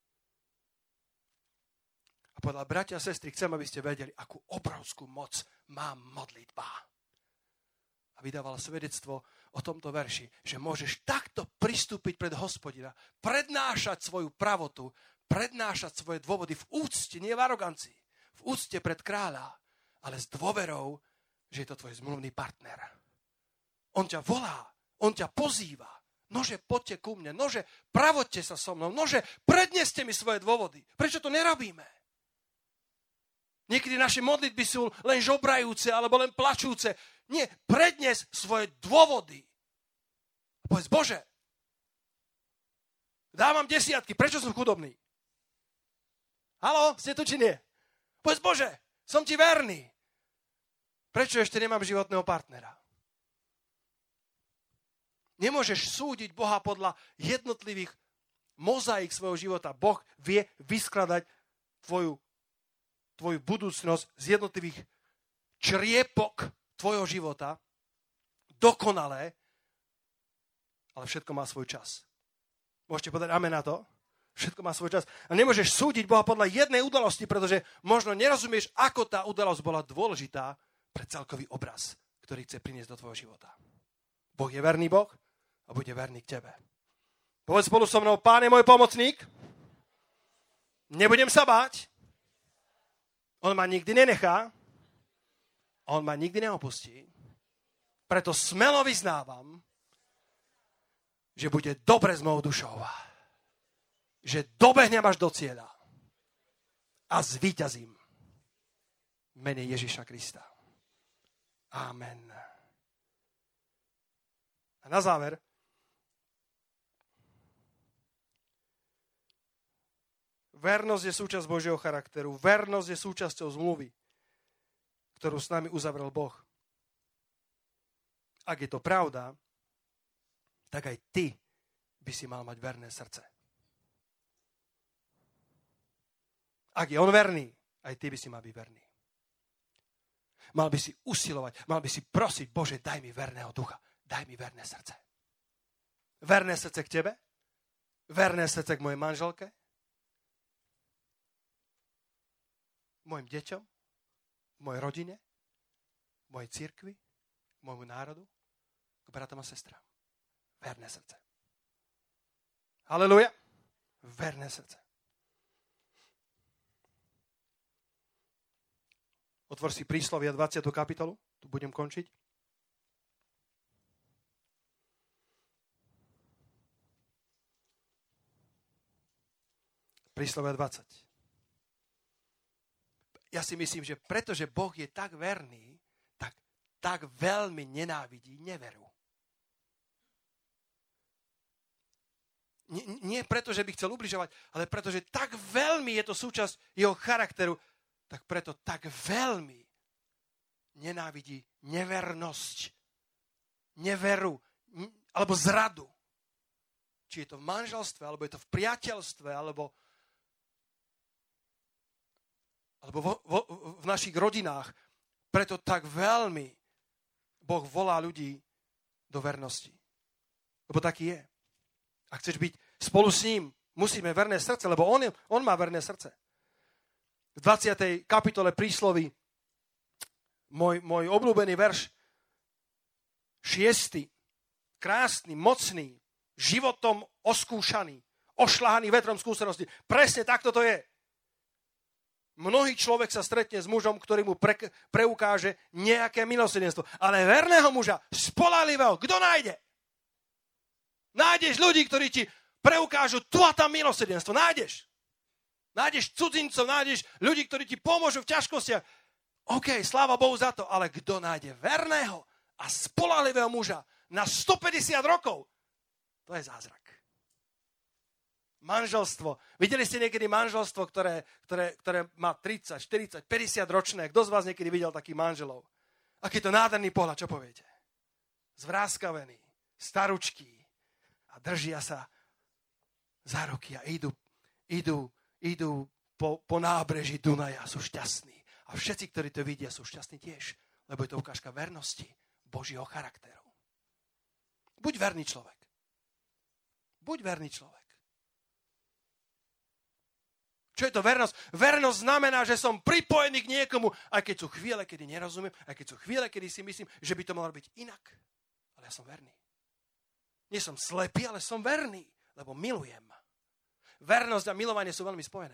A povedal, bratia a sestry, chcem, aby ste vedeli, akú obrovskú moc má modlitba. A vydával svedectvo o tomto verši, že môžeš takto pristúpiť pred Hospodina, prednášať svoju pravotu, prednášať svoje dôvody v úcte, nie v arogancii, v úcte pred kráľa, ale s dôverou, že je to tvoj zmluvný partner. On ťa volá, on ťa pozýva. Nože, poďte ku mne, nože, pravoďte sa so mnou, nože, predneste mi svoje dôvody. Prečo to nerobíme? Niekedy naše modlitby sú len žobrajúce alebo len plačúce. Nie, prednes svoje dôvody. Povedz, Bože, dávam 10, prečo som chudobný? Haló, ste tu či nie? Povedz, Bože, som ti verný. Prečo ešte nemám životného partnera? Nemôžeš súdiť Boha podľa jednotlivých mozaík svojho života. Boh vie vyskladať tvoju budúcnosť z jednotlivých čriepok tvojho života dokonalé, ale všetko má svoj čas. Môžete povedať amen na to? Všetko má svoj čas. A nemôžeš súdiť Boha podľa jednej udalosti, pretože možno nerozumieš, ako tá udalosť bola dôležitá pre celkový obraz, ktorý chce priniesť do tvojho života. Boh je verný Boh a bude verný k tebe. Povedz spolu so mnou, Pán je môj pomocník, nebudem sa báť, on ma nikdy nenechá, on ma nikdy neopustí, preto smelo vyznávam, že bude dobre s mojou dušou, že dobehnem až do cieľa a zvíťazím v mene Ježiša Krista. Amen. A na záver, vernosť je súčasť Božieho charakteru. Vernosť je súčasťou zmluvy, ktorú s nami uzavrel Boh. Ak je to pravda, tak aj ty by si mal mať verné srdce. Ak je on verný, aj ty by si mal byť verný. Mal by si usilovať, mal by si prosiť, Bože, daj mi verného ducha, daj mi verné srdce. Verné srdce k tebe, verné srdce k mojej manželke, mojim deťom, mojej rodine, mojej cirkvi, môjmu národu, k bratom a sestrám. Verné srdce. Haleluja. Verné srdce. Otvor si Príslovia 20. kapitolu. Tu budem končiť. Príslovia 20. Ja si myslím, že pretože Boh je tak verný, tak veľmi nenávidí neveru. Nie preto, že by chcel ubližovať, ale preto, že tak veľmi je to súčasť jeho charakteru, tak preto tak veľmi nenávidí nevernosť, neveru alebo zradu. Či je to v manželstve, alebo je to v priateľstve, alebo v našich rodinách. Preto tak veľmi Boh volá ľudí do vernosti. Lebo taký je. Ak chceš byť spolu s ním, musíme verné srdce, lebo on má verné srdce. V 20. kapitole Prísloví, môj obľúbený verš, 6. Krásny, mocný, životom oskúšaný, ošľahaný vetrom skúsenosti. Presne takto to je. Mnohý človek sa stretne s mužom, ktorý mu preukáže nejaké milosrdenstvo. Ale verného muža, spoľahlivého, kto nájde? Nájdeš ľudí, ktorí ti preukážu tu a tam milosrdenstvo. Nájdeš. Nájdeš cudzincov, nájdeš ľudí, ktorí ti pomôžu v ťažkostiach. OK, sláva Bohu za to, ale kto nájde verného a spoľahlivého muža na 150 rokov, to je zázrak. Manželstvo. Videli ste niekedy manželstvo, ktoré má 30, 40, 50 ročné? Kto z vás niekedy videl takých manželov? Aký to nádherný pohľad, čo poviete? Zvráskavený, staručký a držia sa za ruky a idú po nábreží Dunaja, sú šťastní. A všetci, ktorí to vidia, sú šťastní tiež, lebo je to ukážka vernosti Božieho charakteru. Buď verný človek. Buď verný človek. Čo je to vernosť? Vernosť znamená, že som pripojený k niekomu, aj keď sú chvíle, kedy nerozumiem, aj keď sú chvíle, kedy si myslím, že by to malo byť inak. Ale ja som verný. Nie som slepý, ale som verný, lebo milujem. Vernosť a milovanie sú veľmi spojené.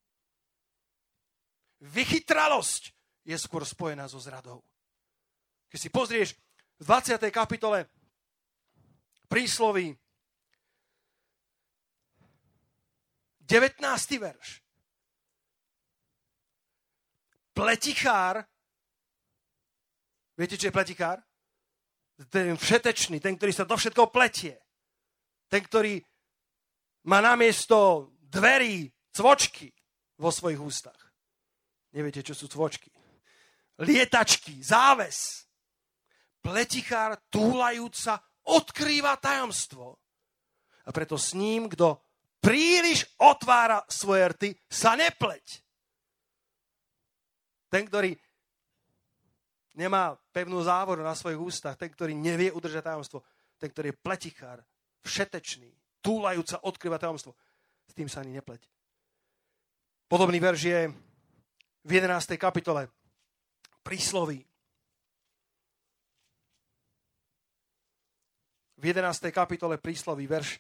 Vychytralosť je skôr spojená so zradou. Keď si pozrieš v 20. kapitole prísloví 19. verš. Pletichár, viete, čo je pletichár? Ten všetečný, ten, ktorý sa do všetkoho pletie. Ten, ktorý má namiesto dverí cvočky vo svojich ústach. Neviete, čo sú cvočky. Lietačky, záves. Pletichár túlajúca odkrýva tajomstvo. A preto s ním, kto príliš otvára svoje rty, sa nepleť. Ten, ktorý nemá pevnú závoru na svojich ústach, ten, ktorý nevie udržať tajomstvo, ten, ktorý je pletichár, všetečný, túlajúca odkrýva tajomstvo, s tým sa ani nepleť. Podobný verš je v 11. kapitole prísloví. V 11. kapitole prísloví, verš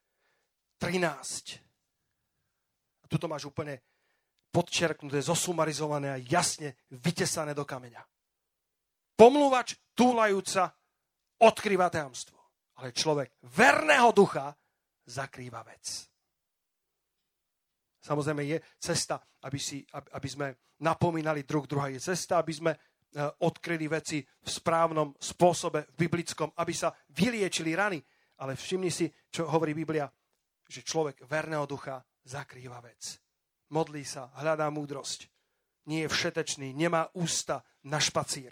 13. A tuto máš úplne podčerknuté, zosumarizované a jasne vytesané do kameňa. Pomluvač túlajúca odkrýva tajomstvo, ale človek verného ducha zakrýva vec. Samozrejme je cesta, aby sme napomínali druha. Je cesta, aby sme odkryli veci v správnom spôsobe, v biblickom, aby sa vyliečili rany. Ale všimni si, čo hovorí Biblia, že človek verného ducha zakrýva vec. Modlí sa, hľadá múdrosť. Nie je všetečný, nemá ústa na špacír.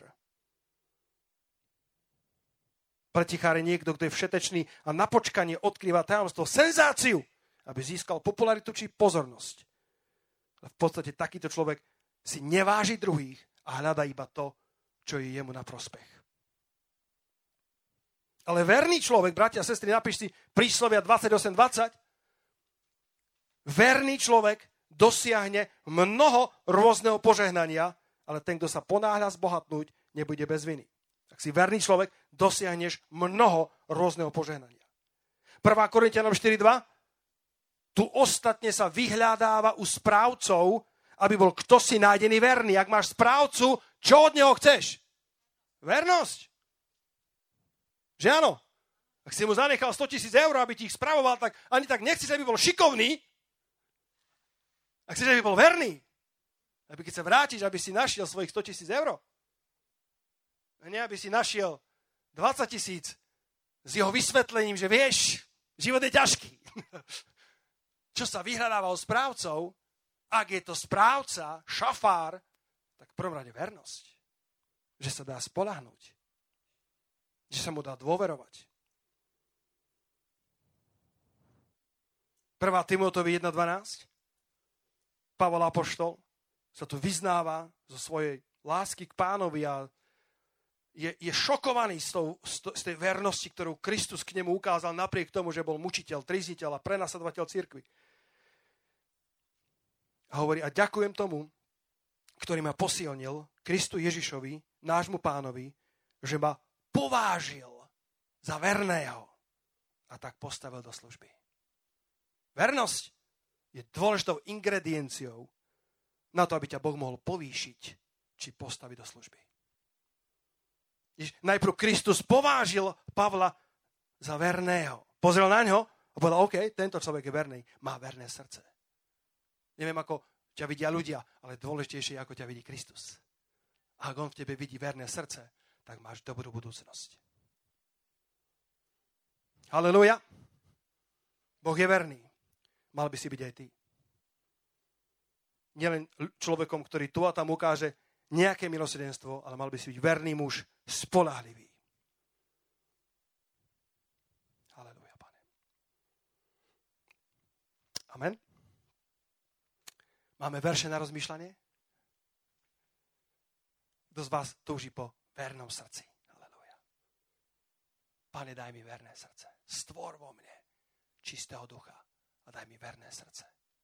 Pletichár je niekto, kto je všetečný a na počkanie odkrýva tajomstvo, senzáciu, aby získal popularitu či pozornosť. V podstate takýto človek si neváži druhých a hľadá iba to, čo je jemu na prospech. Ale verný človek, bratia a sestry, napíš si príslovia 28:20, verný človek dosiahne mnoho rôzneho požehnania, ale ten, kto sa ponáhľa zbohatnúť, nebude bez viny. Ak si verný človek, dosiahneš mnoho rôzneho požehnania. 1. Korinťanom 4:2, tu ostatne sa vyhľadáva u správcov, aby bol ktosi nájdený verný. Ak máš správcu, čo od neho chceš? Vernosť. Že áno? Ak si mu zanechal 100 000 eur, aby ti ich spravoval, tak ani tak nechceš, aby bol šikovný. Ak chceš, aby bol verný. Aby keď sa vrátiš, aby si našiel svojich 100 000 eur. A nie, aby si našiel 20 000 s jeho vysvetlením, že vieš, život je ťažký. Čo sa vyhľadáva od správcov, ak je to správca, šafár, tak v prvom rade vernosť. Že sa dá spoľahnúť. Že sa mu dá dôverovať. 1. Timoteovi 1:12. Pavol apoštol sa tu vyznáva zo svojej lásky k Pánovi a je šokovaný z tej vernosti, ktorú Kristus k nemu ukázal napriek tomu, že bol mučiteľ, trízniteľ a prenasledovateľ cirkvi. A hovorí, a ďakujem tomu, ktorý ma posilnil, Kristu Ježišovi, nášmu Pánovi, že ma povážil za verného a tak postavil do služby. Vernosť je dôležitou ingredienciou na to, aby ťa Boh mohol povýšiť, či postaviť do služby. Najprv Kristus povážil Pavla za verného. Pozrel na ňo a povedal, OK, tento človek je verný, má verné srdce. Neviem, ako ťa vidia ľudia, ale dôležitejšie je, ako ťa vidí Kristus. A ak on v tebe vidí verné srdce, tak máš dobrú budúcnosť. Halelúja. Boh je verný. Mal by si byť aj ty. Nielen človekom, ktorý tu a tam ukáže nejaké milosrdenstvo, ale mal by si byť verný muž, spoľahlivý. Halelúja, Pane. Amen. Máme verše na rozmýšľanie? Kto z vás túži po vernom srdci? Halelúja. Pane, daj mi verné srdce. Stvor vo mne čistého ducha a daj mi verné srdce.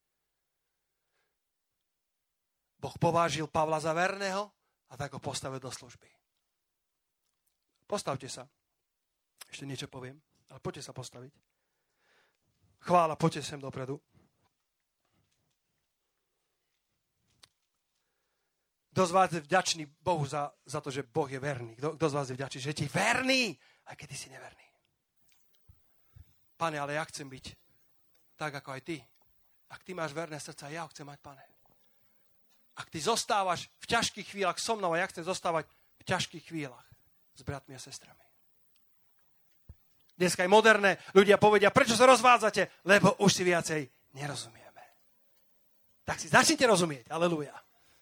Boh povážil Pavla za verného a tak ho postavil do služby. Postavte sa. Ešte niečo poviem, ale poďte sa postaviť. Chvála, poďte sem dopredu. Kto z vás je vďačný Bohu za to, že Boh je verný? Kto z vás je vďačný, že ti je verný, aj keď ty si neverný? Pane, ale ja chcem byť tak, ako aj ty. Ak ty máš verné srdce, ja ho chcem mať, Pane. Ak ty zostávaš v ťažkých chvíľach so mnou, a ja chcem zostávať v ťažkých chvíľach s bratmi a sestrami. Dneska je moderné, ľudia povedia, prečo sa rozvádzate? Lebo už si viacej nerozumieme. Tak si začnite rozumieť, aleluja.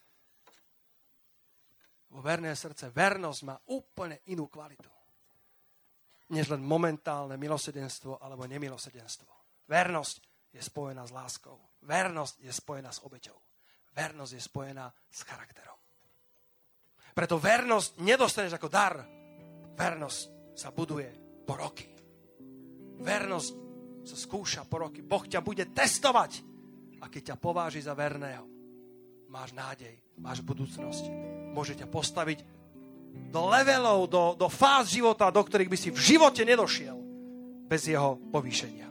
Vo verné srdce, vernosť má úplne inú kvalitu. Než len momentálne milosrdenstvo alebo nemilosrdenstvo. Vernosť je spojená s láskou. Vernosť je spojená s obeťou. Vernosť je spojená s charakterom. Preto vernosť nedostaneš ako dar. Vernosť sa buduje po roky. Vernosť sa skúša po roky. Boh ťa bude testovať. A keď ťa pováži za verného, máš nádej, máš budúcnosť. Môže ťa postaviť do levelov, do fáz života, do ktorých by si v živote nedošiel bez jeho povýšenia.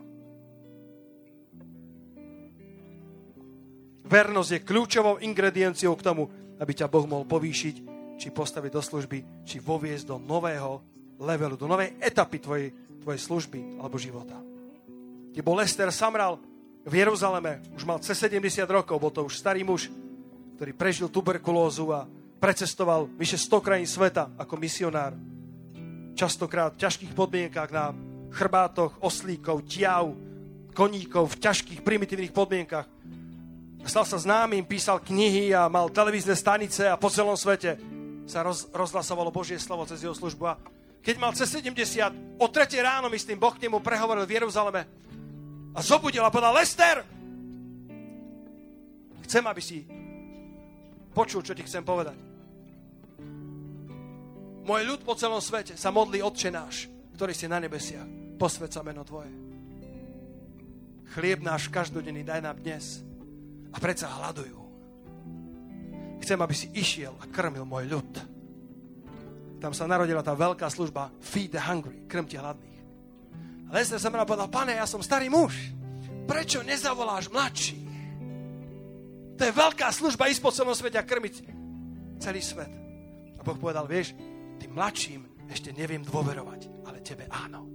Vernosť je kľúčovou ingredienciou k tomu, aby ťa Boh mohol povýšiť, či postaviť do služby, či voviesť do nového levelu, do novej etapy tvojej služby alebo života. Keď bol Lester Sumrall v Jeruzaleme, už mal cez 70 rokov, bol to už starý muž, ktorý prežil tuberkulózu a precestoval vyše 100 krajín sveta ako misionár. Častokrát v ťažkých podmienkach na chrbátoch oslíkov, tiav, koníkov, v ťažkých primitívnych podmienkach. Stal sa známym, písal knihy a mal televízne stanice a po celom svete sa rozhlasovalo Božie slovo cez jeho službu. A keď mal cez 70, o 3 ráno, myslím, Boh k nemu prehovoril v Jeruzaleme a zobudil a povedal, Lester, chcem, aby si počul, čo ti chcem povedať. Môj ľud po celom svete sa modlí Otče náš, ktorý si na nebesiach, posväť sa meno tvoje. Chlieb náš každodenný daj nám dnes. A predsa hľadujú. Chcem, aby si išiel a krmil môj ľud. Tam sa narodila tá veľká služba Feed the Hungry, krmte hladných. A Lester sa mňa povedal, Pane, ja som starý muž. Prečo nezavoláš mladších? To je veľká služba ísť po celom svete a krmiť celý svet. A Boh povedal, vieš, tým mladším ešte neviem dôverovať, ale tebe áno.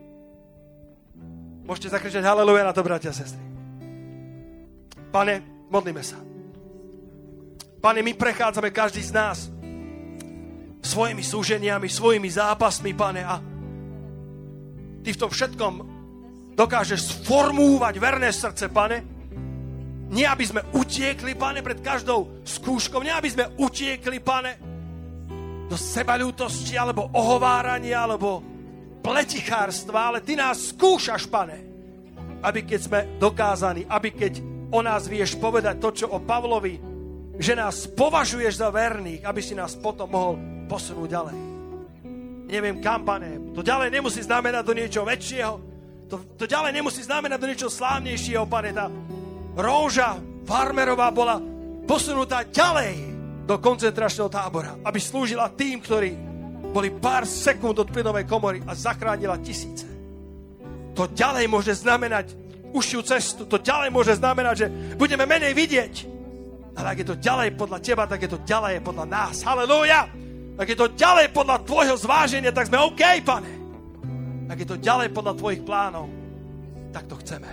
Môžete zakričať haleluja na to, bratia a sestry. Pane, modlíme sa. Pane, my prechádzame každý z nás svojimi súženiami, svojimi zápasmi, Pane, a Ty v tom všetkom dokážeš sformúvať verné srdce, Pane. Nie, aby sme utiekli, Pane, pred každou skúškou, nie, aby sme utiekli, Pane, do sebaľútosti, alebo ohovárania, alebo pletichárstva, ale Ty nás skúšaš, Pane, aby keď sme dokázaní, aby keď o nás vieš povedať to, čo o Pavlovi, že nás považuješ za verných, aby si nás potom mohol posunúť ďalej. Neviem kam, Pane, to ďalej nemusí znamenať do niečoho väčšieho, to ďalej nemusí znamenať do niečoho slávnejšieho, Pane. Tá Róža Farmerová bola posunutá ďalej do koncentračného tábora, aby slúžila tým, ktorí boli pár sekúnd od plynovej komory a zachránila tisíce. To ďalej môže znamenať užšiu cestu. To ďalej môže znamenať, že budeme menej vidieť. Ale ak je to ďalej podľa teba, tak je to ďalej podľa nás. Halelúja! Ak je to ďalej podľa tvojho zváženia, tak sme OK, Pane. Ak je to ďalej podľa tvojich plánov, tak to chceme.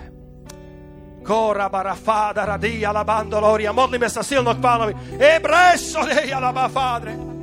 Modlíme sa silno k Pánovi. Ebreso dei alaba, Padre.